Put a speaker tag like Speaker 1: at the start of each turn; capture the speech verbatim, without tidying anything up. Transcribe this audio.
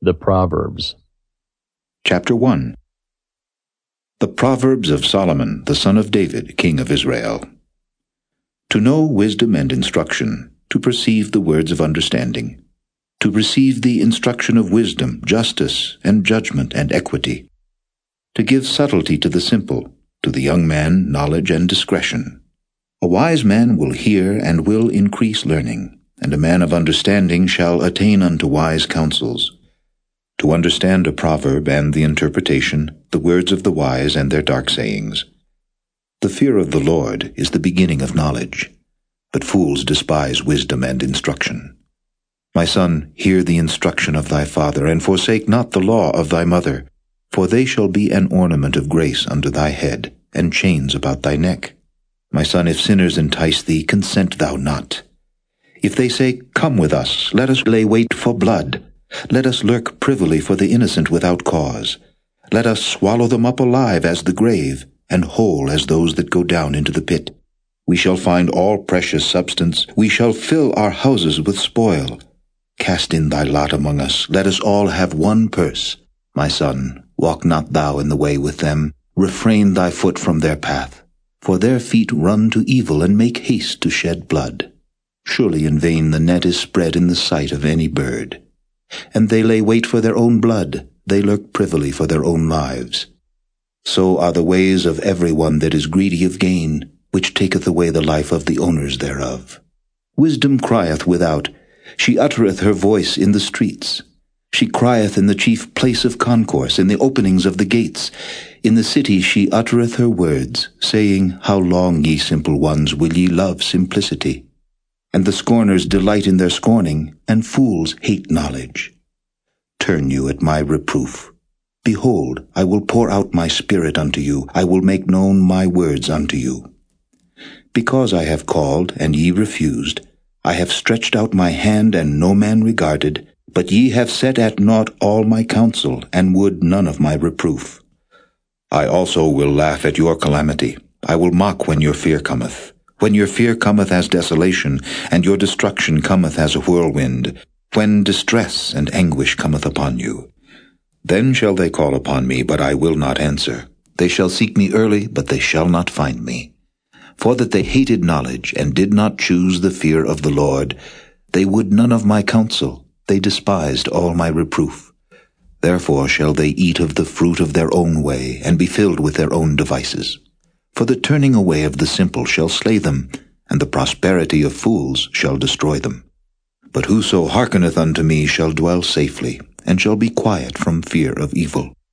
Speaker 1: The Proverbs.
Speaker 2: Chapter one. The Proverbs of Solomon, the son of David, king of Israel. To know wisdom and instruction, to perceive the words of understanding, to receive the instruction of wisdom, justice, and judgment and equity, to give subtlety to the simple, to the young man knowledge and discretion. A wise man will hear and will increase learning, and a man of understanding shall attain unto wise counsels. To understand a proverb and the interpretation, the words of the wise and their dark sayings. The fear of the Lord is the beginning of knowledge, but fools despise wisdom and instruction. My son, hear the instruction of thy father, and forsake not the law of thy mother, for they shall be an ornament of grace unto thy head, and chains about thy neck. My son, if sinners entice thee, consent thou not. If they say, Come with us, let us lay wait for blood. Let us lurk privily for the innocent without cause. Let us swallow them up alive as the grave, and whole as those that go down into the pit. We shall find all precious substance. We shall fill our houses with spoil. Cast in thy lot among us. Let us all have one purse. My son, walk not thou in the way with them. Refrain thy foot from their path. For their feet run to evil and make haste to shed blood. Surely in vain the net is spread in the sight of any bird. And they lay wait for their own blood, they lurk privily for their own lives. So are the ways of every one that is greedy of gain, which taketh away the life of the owners thereof. Wisdom crieth without, she uttereth her voice in the streets. She crieth in the chief place of concourse, in the openings of the gates. In the city she uttereth her words, saying, How long, ye simple ones, will ye love simplicity? And the scorners delight in their scorning, and fools hate knowledge. Turn you at my reproof. Behold, I will pour out my spirit unto you, I will make known my words unto you. Because I have called, and ye refused, I have stretched out my hand, and no man regarded, but ye have set at naught all my counsel, and would none of my reproof. I also will laugh at your calamity, I will mock when your fear cometh. When your fear cometh as desolation, and your destruction cometh as a whirlwind, when distress and anguish cometh upon you. Then shall they call upon me, but I will not answer. They shall seek me early, but they shall not find me. For that they hated knowledge, and did not choose the fear of the Lord, they would none of my counsel, they despised all my reproof. Therefore shall they eat of the fruit of their own way, and be filled with their own devices. For the turning away of the simple shall slay them, and the prosperity of fools shall destroy them. But whoso hearkeneth unto me shall dwell safely, and shall be quiet from fear of evil.